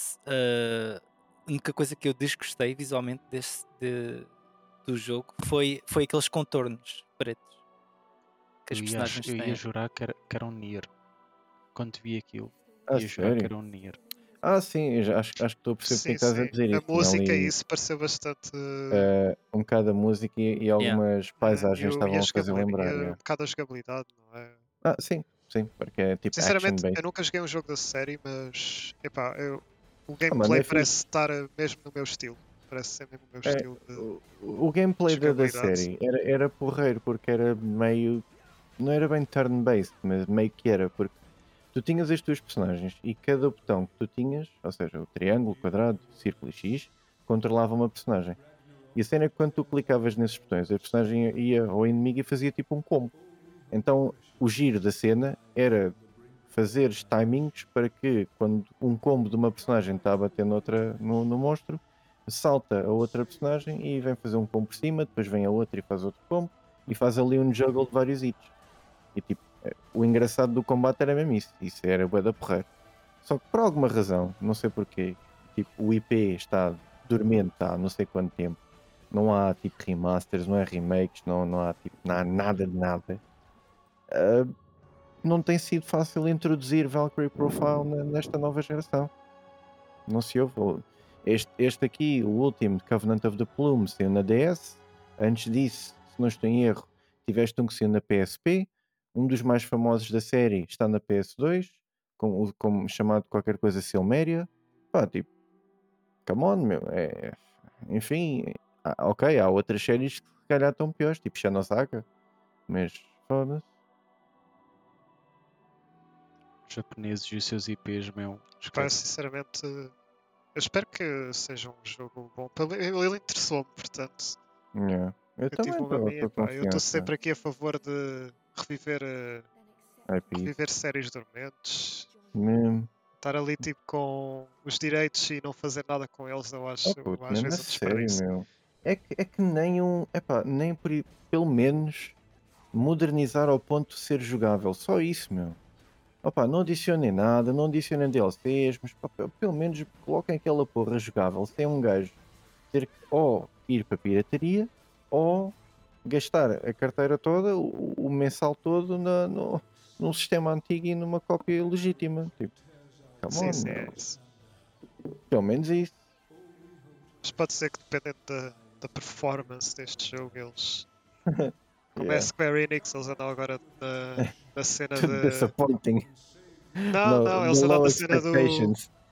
a única coisa que eu desgostei visualmente do jogo foi aqueles contornos pretos que as personagens Eu ia têm. jurar que era um Nier. Quando vi aquilo, Ah, ia jurar que sério? era um Nier. Ah, sim, acho que estou a perceber porque é Sim, que estás a sim. dizer A isso. Tinha música e ali isso pareceu bastante. um bocado a música e Yeah. algumas paisagens E estavam a a fazer lembrar. um Yeah. bocado a jogabilidade, não é? Ah, sim, porque é tipo Sinceramente, action-based. eu nunca joguei um jogo da série, mas epá, o mano, gameplay é fixe. parece estar mesmo no meu estilo. Parece ser mesmo o meu É, estilo de o gameplay da jogabilidade. série era porreiro porque era meio. Não era bem turn-based, mas meio que era, porque tu tinhas as tuas personagens e cada botão que tu tinhas, ou seja, o triângulo, o quadrado, o círculo e X, controlava uma personagem. E a cena é que quando tu clicavas nesses botões, a personagem ia ao inimigo e fazia tipo um combo. Então o giro da cena era fazeres timings para que quando um combo de uma personagem está a bater noutra, no monstro, salta a outra personagem e vem fazer um combo por cima, depois vem a outra e faz outro combo e faz ali um juggle de vários hits. E tipo, o engraçado do combate era mesmo isso era bué da porreiro. Só que por alguma razão, não sei porquê, tipo, o IP está dormente há não sei quanto tempo. Não há tipo remasters, não há remakes, não há tipo nada de nada. Não tem sido fácil introduzir Valkyrie Profile nesta nova geração. Não se ouve. Este aqui, o último, Covenant of the Plume, saiu na DS. Antes disso, se não estou em erro, tiveste um que saiu na PSP. Um dos mais famosos da série está na PS2, como chamado qualquer coisa Silmeria. Pá, tipo, come on, meu. Enfim, ok, há outras séries que se calhar estão piores, tipo Xenosaga, mas foda-se. Os japoneses e os seus IPs, meu. Pá, Esquece. sinceramente, eu espero que seja um jogo bom. Ele interessou-me, portanto, Yeah. Eu também cativou-me a mim. estou Epá, eu estou confiante. sempre aqui a favor de reviver, IP. reviver séries dormentes. Mesmo. Estar ali tipo com os direitos e não fazer nada com eles, eu acho Oh, puto, às mesmo a vezes um sério, desperdício. meu. É que nem nem pelo menos modernizar ao ponto de ser jogável. Só isso, meu. Opa, não adicionem nada, não adicionem DLCs, mas pá, pelo menos coloquem aquela porra jogável sem um gajo ter que ou ir para a pirataria ou gastar a carteira toda, o mensal todo num sistema antigo e numa cópia legítima. Tipo, come Sim, on, sim, meu. é isso. Pelo menos isso. Mas pode ser que dependendo da performance deste jogo, eles. Como é Yeah. Square Enix, eles andam agora na cena de. Disappointing. Não, No eles andam low na cena do. expectations.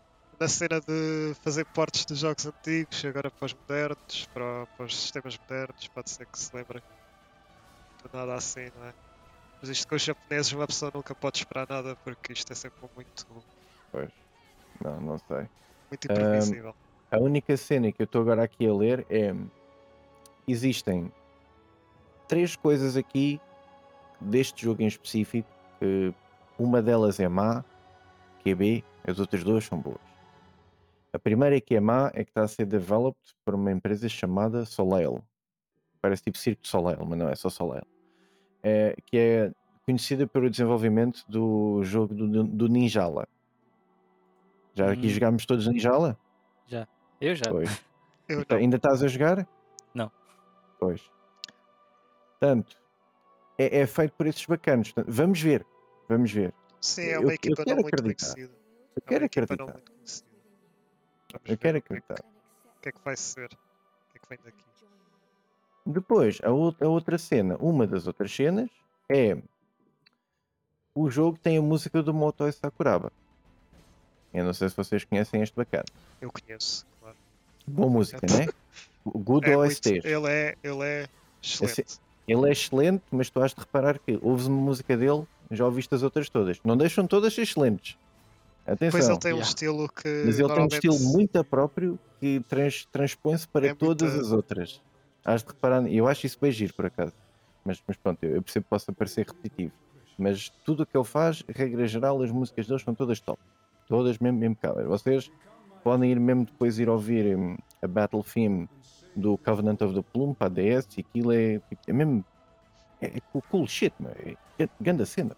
na cena de fazer portes de jogos antigos, agora para os modernos, para os sistemas modernos, pode ser que se lembrem de nada assim, não é? Mas isto com os japoneses uma pessoa nunca pode esperar nada porque isto é sempre muito, Pois. Não sei. muito imprevisível. A única cena que eu estou agora aqui a ler é... Existem 3 coisas aqui deste jogo em específico, que uma delas é má, que é B, as outras 2 são boas. A primeira que é má é que está a ser developed por uma empresa chamada Soleil. Parece tipo Cirque du Soleil, mas não é só Soleil. Que é conhecida pelo desenvolvimento do jogo do Ninjala. Já aqui jogámos todos Ninjala? Já. Eu já. Pois. Eu não. Ainda estás a jogar? Não. Pois. Portanto, é feito por esses bacanos. Portanto, vamos ver. Sim, é eu uma equipa não quero muito acreditar. conhecida. Eu É quero uma equipa acreditar. não muito conhecida. Vamos Eu ver quero o que é acreditar. O que é que vai ser? O que é que vem daqui? Depois, a outra cena, uma das outras cenas é o jogo tem a música do Motoi Sakuraba. Eu não sei se vocês conhecem este bacana. Eu conheço, claro. Boa música, né? Good É muito, OSTs. ele é excelente. Ele é excelente, mas tu has de reparar que ouves uma música dele, já ouviste as outras todas. Não deixam todas ser excelentes. Depois Atenção. ele tem um Yeah. estilo que Mas ele tem um normalmente estilo muito próprio que transpõe-se para É todas muita- as outras. Has de reparar, eu acho isso bem giro por acaso. Mas pronto, eu percebo que possa parecer repetitivo. Mas tudo o que ele faz, regra geral, as músicas dele são todas top. Todas mesmo impecáveis. Vocês podem ir mesmo depois ir ouvir a Battle Theme do Covenant of the Plume para a DS e aquilo é, tipo, é mesmo. É cool shit, meu. É grande cena.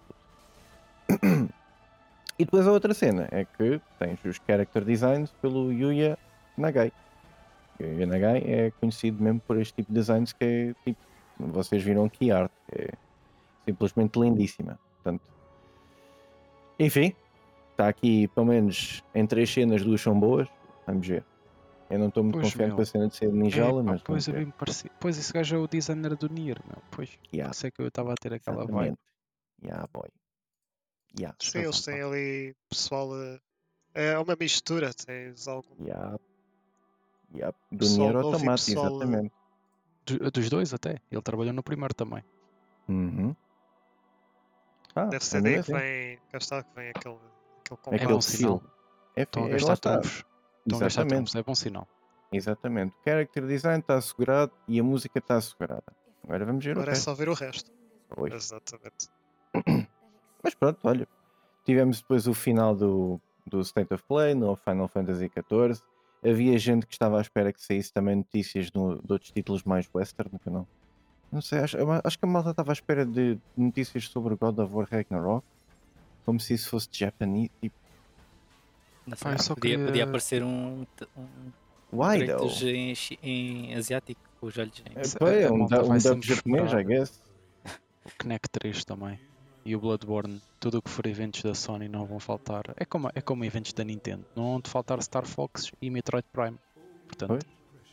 E depois a outra cena é que tens os character designs pelo Yuya Nagai. O Yuya Nagai é conhecido mesmo por este tipo de designs que é tipo, vocês viram aqui arte, é simplesmente lindíssima. Portanto, enfim, está aqui pelo menos em 3 cenas, 2 são boas. Vamos ver. Eu não estou muito Pois, confiante meu. com a cena de ser ninjala, mas Pois vamos é ver. bem parecido. Pois esse gajo é o designer do Nier, meu. Pois. Yeah. Por isso é que eu estava a ter aquela vibe. Exatamente. Yeah, boy. Yeah, Sim, eles têm ali pessoal. É uma mistura, tens algum yeah. Yeah. Do pessoal Nier novo e Automata, pessoal. exatamente. Dos dois até. Ele trabalhou no primeiro também. Uhum. Deve ser a daí minha que vem. Cá está, que vem aquele É combate. bom aquele sinal. feel. Estão a Lá gastar está. trunfos. Estão a gastar Exatamente. trunfos, é bom sinal. Exatamente. O character design está assegurado e a música está assegurada. Agora vamos ver Agora o é resto. só ver o resto. Pois. Exatamente. Mas pronto, olha. Tivemos depois o final do State of Play no Final Fantasy XIV. Havia gente que estava à espera que saísse também notícias de outros títulos mais western no canal. Não sei, acho que a malta estava à espera de notícias sobre God of War Ragnarok. Como se isso fosse Japanese. Tipo, Não Pá, sei, eu só podia queria- aparecer um why though? Kratos em asiático, com os olhos em... Se- Pá, é a um malta vai dub sempre japonês, I esperar. guess. O Knack 3 também. E o Bloodborne. Tudo o que for eventos da Sony não vão faltar. É como eventos da Nintendo. Não vão de faltar Star Fox e Metroid Prime. Portanto,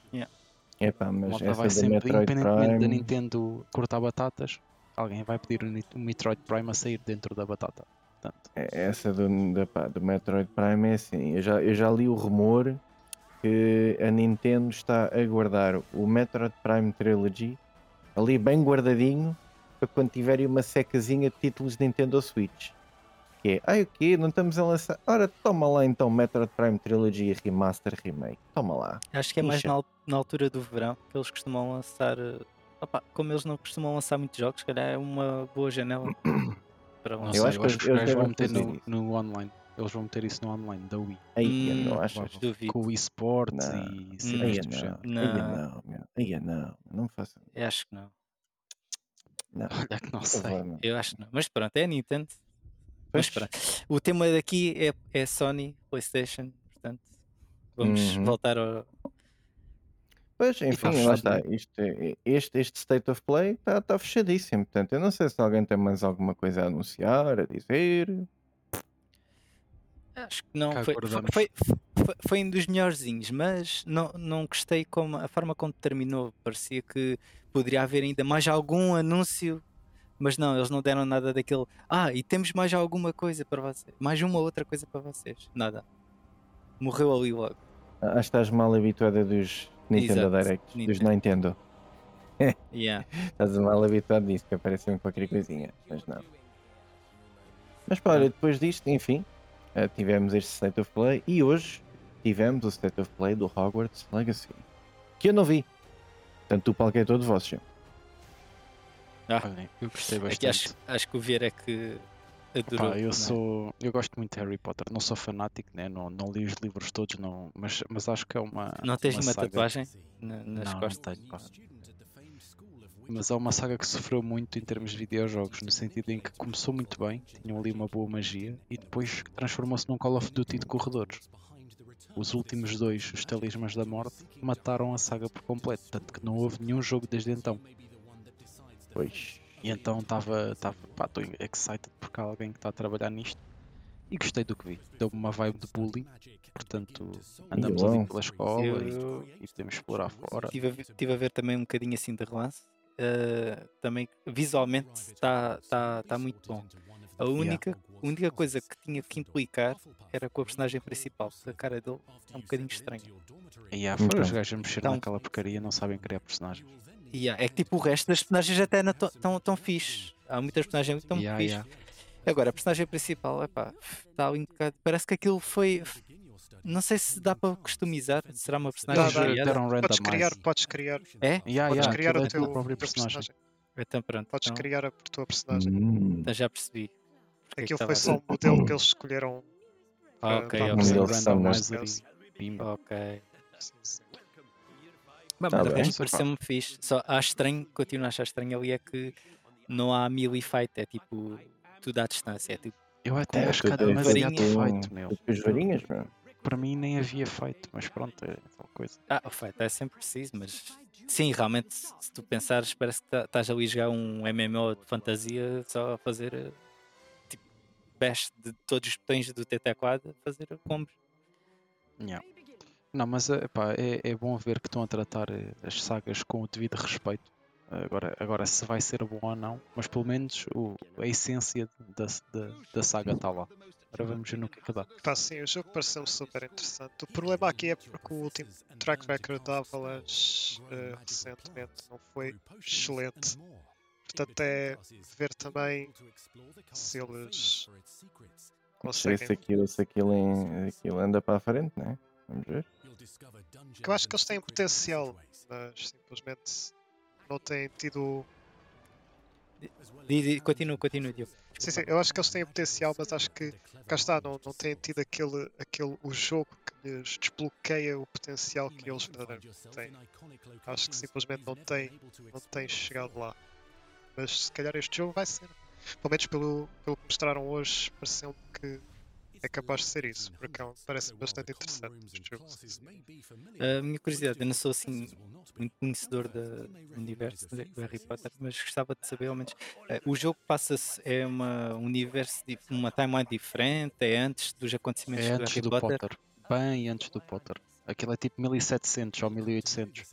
Epá, a mas malta essa vai da sempre, Metroid independentemente da Prime. Nintendo cortar batatas, alguém vai pedir o Metroid Prime a sair dentro da batata. Portanto, Essa do Metroid Prime é assim. Eu já li o rumor que a Nintendo está a guardar o Metroid Prime Trilogy ali bem guardadinho para quando tiverem uma secazinha de títulos de Nintendo Switch. Que é, o quê? Não estamos a lançar. Ora, toma lá então Metroid Prime Trilogy Remaster Remake. Toma lá. Acho que é mais Incha. na altura do verão que eles costumam lançar. Opa, como eles não costumam lançar muitos jogos, se calhar é uma boa janela para não lançar. Eu sei, acho eu que acho que os eles gajos vão devem meter fazer no, isso. no online. Eles vão meter isso no online da Wii. Aí, Hum, não achas? Duvido. Com o eSports Não. e Hum. cenas Aí do género. não. Aí não, meu. Aí não me façam. Eu acho que não. Não, Olha que não por sei. favor, não. Eu acho que não. Mas pronto, é a Nintendo. Mas Pois. pronto. O tema daqui é Sony, PlayStation. Portanto, vamos Uhum. voltar ao. Pois, tá enfim, lá fechado, está. né? Este State of Play está fechadíssimo. Portanto, eu não sei se alguém tem mais alguma coisa a anunciar, a dizer. Acho que não. Cá Foi, aguardamos. foi um dos melhorzinhos, mas não gostei como a forma como terminou. Parecia que poderia haver ainda mais algum anúncio, mas não, eles não deram nada daquele. E temos mais alguma coisa para vocês, mais uma outra coisa para vocês. Nada. Morreu ali logo. Acho que estás mal habituada dos Nintendo Exato, Direct, dos Nintendo. Yeah. Estás mal habituado disso, que aparece sempre qualquer coisinha, mas não. Mas pá, olha, depois disto, enfim, tivemos este State of Play e hoje tivemos o State of Play do Hogwarts Legacy, que eu não vi. Portanto, o palco é todo vosso, gente. Olhem, eu gostei Aqui bastante. acho que o Vieira é que adorou. Pá, eu não é? eu gosto muito de Harry Potter, não sou fanático, né? Não li os livros todos, não, mas acho que é Não tens uma uma saga. tatuagem nas Não, não costas? tenho, pá. Mas é uma saga que sofreu muito em termos de videojogos, no sentido em que começou muito bem, tinham ali uma boa magia, e depois transformou-se num Call of Duty de corredores. Os últimos dois, os Talismãs da Morte, mataram a saga por completo, tanto que não houve nenhum jogo desde então. Pois. E então estou excited porque há alguém que está a trabalhar nisto e gostei do que vi. Deu-me uma vibe de bully, portanto andamos ali bom. pela escola Eu e podemos explorar fora. tive a ver também um bocadinho assim de relance. Também visualmente está muito bom. A única coisa que tinha que implicar era com a personagem principal, porque a cara dele é um bocadinho estranha. E há fora Então. os gajos a mexer Então- naquela porcaria não sabem criar personagens. É que tipo o resto das personagens até não tão fixe. Há muitas personagens que estão muito fixe. Agora, a personagem principal, está ali um bocado. Parece que aquilo foi. Não sei se dá para customizar. Será uma personagem Eles Dá. criada? deram Podes criar, randomize. podes criar. É? Podes criar aquilo o é a tua teu própria personagem. Então pronto. Podes Então, criar a tua personagem. então já percebi. Porque é que Aquilo estava foi a só um modelo que eles escolheram. Ok, para Um ok. modelo Fizeram standard. randomizer e pimba. Ok. Sim, sim. Mas Tá de bem. resto pareceu-me fixe. Só acho estranho, continuo a achar estranho ali é que não há melee fight, é tipo tudo à distância. É tipo, Eu até É, acho que há tudo é demasiado varinha. fight, meu. tudo com as varinhas, meu. Para mim nem havia fight, mas pronto, é tal coisa. o fight é sempre preciso, mas sim, realmente, se tu pensares, parece que estás ali a jogar um MMO de fantasia só a fazer tipo bash de todos os botões do teclado a fazer combos. Yeah. Não, mas epá, é bom ver que estão a tratar as sagas com o devido respeito. Agora se vai ser bom ou não, mas pelo menos a essência da saga está lá. Agora vamos ver no que é que dá. Pá, sim, o jogo pareceu-me super interessante. O problema aqui é porque o último track record da Avalanche recentemente não foi excelente. Portanto, é ver também se eles conseguem. Se aquilo anda para a frente, né? Vamos ver. Que eu acho que eles têm potencial, mas simplesmente não têm tido. Continua, Diogo. Sim, sim, eu acho que eles têm potencial, mas acho que cá está, não têm tido o jogo que lhes desbloqueia o potencial que eles verdadeiramente têm. Acho que simplesmente não têm chegado lá. Mas se calhar este jogo vai ser. Pelo menos pelo que mostraram hoje, pareceu-me que é capaz de ser isso, porque parece bastante interessante este jogo. A minha curiosidade, eu não sou assim muito conhecedor do universo do Harry Potter, mas gostava de saber ao menos. O jogo passa-se, é uma timeline diferente, é antes dos acontecimentos É do antes Harry do Potter. Potter, bem antes do Potter. Aquilo é tipo 1700 ou 1800.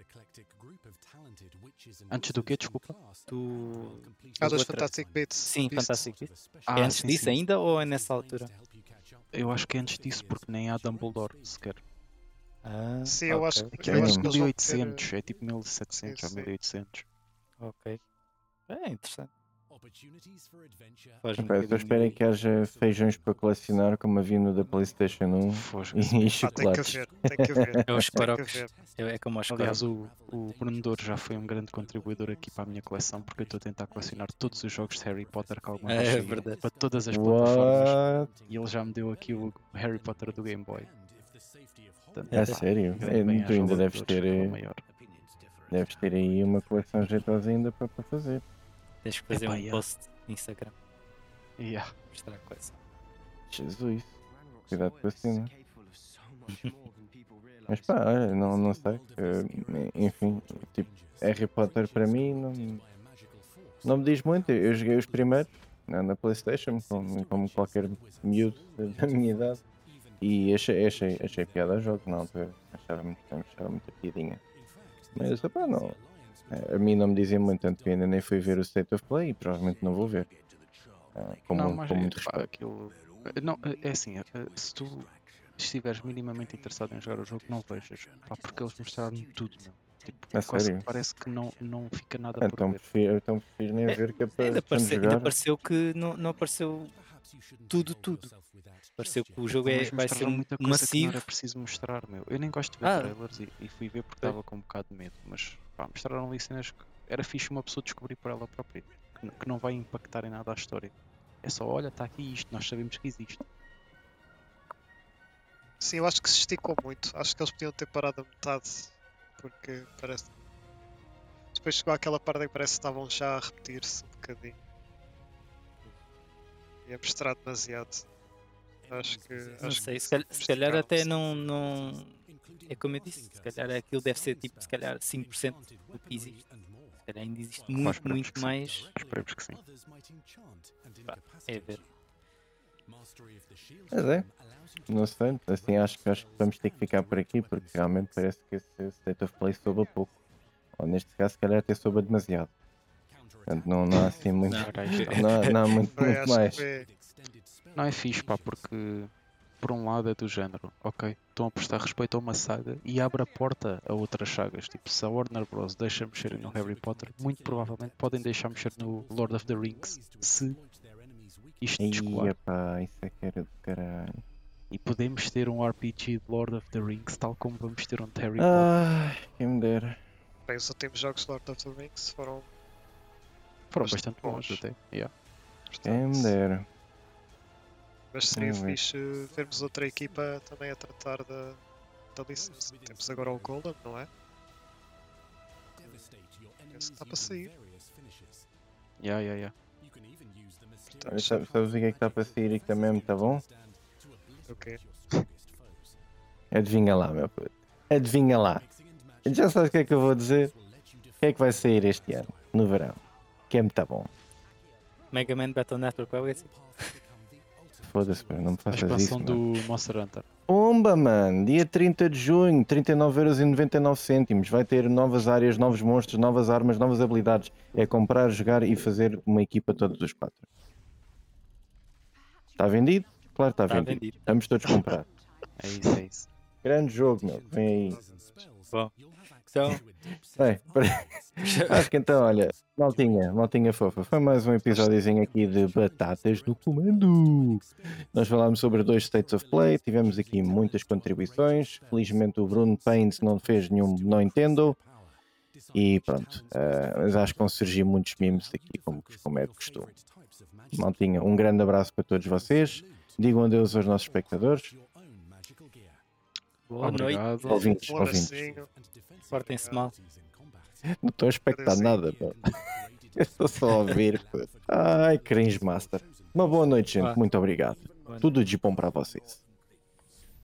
Antes do quê, desculpa? Dos outra- Fantastic Beasts. Sim, Beasts. Fantastic Beasts. É antes sim, disso sim. ainda ou é nessa altura? Eu acho que é antes disso, porque nem há Dumbledore sequer. Sim, eu ok. acho Aquilo é que tipo eles vão ter. 1800, é tipo 1700 ou sim. 1800. Ok. É interessante. Foge um Epá, eu só bocadinho espero é do- que haja feijões para colecionar, como havia no da PlayStation 1 Fosga-se. e Tem que chocolates. haver, tem que haver. É os Tem que Koroks. haver. É como os Aliás, Koroks. o Bruno Douro já foi um grande contribuidor aqui para a minha coleção, porque eu estou a tentar colecionar todos os jogos de Harry Potter que alguma vez É saíram, verdade. para todas as plataformas, What? e ele já me deu aqui o Harry Potter do Game Boy. Portanto, É pá, sério? grande bem Tu às ainda deves jogadores, ter, que é o maior. deves ter aí uma coleção jeitosa ainda para fazer. Tens que fazer Epá, um yeah. post no Instagram. Yeah. Mostrar a coisa. Jesus, cuidado com a cena. Mas pá, olha, não sei. Enfim, tipo, Harry Potter para mim não me diz muito. Eu joguei os primeiros na PlayStation, como qualquer miúdo da minha idade. E achei piada a jogo, não, achava muita piadinha. Mas opá, não. A mim não me dizem muito, tanto que ainda nem fui ver o State of Play e provavelmente não vou ver. Não, mas Com muito pá, respeito. aquilo. Não, é assim, se tu se estiveres minimamente interessado em jogar o jogo, não vejas. Pá, porque eles mostraram tudo, meu. Tipo, A quase sério? que parece que não fica nada por Então ver. prefiro nem É, ver que é para Ainda, deixar-me ainda jogar. pareceu que não apareceu tudo. Pareceu que o jogo Mas vai ser mostraram muita coisa que não massivo. era preciso mostrar, meu. Eu nem gosto de ver Ah. trailers e fui ver porque Pois. estava com um bocado de medo. Mas pá, mostraram ali cenas que era fixe uma pessoa descobrir por ela própria. Que não vai impactar em nada a história. É só, olha, está aqui isto, nós sabemos que existe. Sim, eu acho que se esticou muito. Acho que eles podiam ter parado a metade. Porque parece. Depois chegou àquela parte em que parece que estavam já a repetir-se um bocadinho. E a mostrar demasiado. Acho que. Não Acho sei, que se calhar até esticaram-se. não. É como eu disse, se calhar aquilo deve ser tipo, se calhar 5% do que existe. Se calhar ainda existe Mas muito, esperemos muito que sim. mais. Esperemos que sim. Pá, é ver. Mas é, não sei, assim acho que vamos ter que ficar por aqui porque realmente parece que esse State of Play soube a pouco. Ou neste caso, se calhar até soube a demasiado. Portanto, não há assim muito, Não. Ora, aí está. não há muito, Foi, muito acho mais. que foi. Não é fixe, pá, porque por um lado é do género, ok, estão a prestar respeito a uma saga e abre a porta a outras sagas. Tipo, se a Warner Bros. Deixa mexer no Harry Potter, muito provavelmente podem deixar mexer no Lord of the Rings se isto descolar. Ia pá, isso é que era do caralho. E podemos ter um RPG de Lord of the Rings, tal como vamos ter um de Harry Potter. Ai, quem me dera. Bem, os últimos jogos de Lord of the Rings foram. Foram bastante bastante bons bons. até. Yeah. Quem me Portanto, dera. mas seria Vamos ver. fixe vermos outra equipa também a tratar da licença. Temos agora o Golem, não é? Penso que está para sair. Yeah. Portanto, Olha, sabes o que é que está para sair e que também é muito bom? ok. Adivinha lá, meu puto. Adivinha lá. Já sabes o que é que eu vou dizer? O que é que vai sair este ano, no verão? Que é muito bom. Mega Man Battle Network Legacy. Foda-se, meu, não me A faças expansão isso, mano. do Monster Hunter. Pumba, mano, dia 30 de junho, 39,99€. Vai ter novas áreas, novos monstros, novas armas, novas habilidades. É comprar, jogar e fazer uma equipa todos os 4. Está vendido? Claro que está Tá vendido. vendido. Vamos todos comprar. É isso. Grande jogo, meu. Vem aí. Bom, então, Bem, acho que então, olha, maltinha fofa. Foi mais um episódiozinho aqui de Batatas no Comando. Nós falámos sobre 2 States of Play, tivemos aqui muitas contribuições. Felizmente o Bruno Paines não fez nenhum não entendo. E pronto, mas acho que vão surgir muitos memes aqui, como é de costume. Maltinha, um grande abraço para todos vocês. Digam adeus aos nossos espectadores. boa Obrigado. noite. Ouvintes. Um abracinho. Portem-se mal. Não estou a expectar nada, pô. Eu estou só a ouvir, pô. Ai, cringe master. Uma boa noite, gente. Ah. Muito obrigado. Boa noite. Tudo de bom para vocês.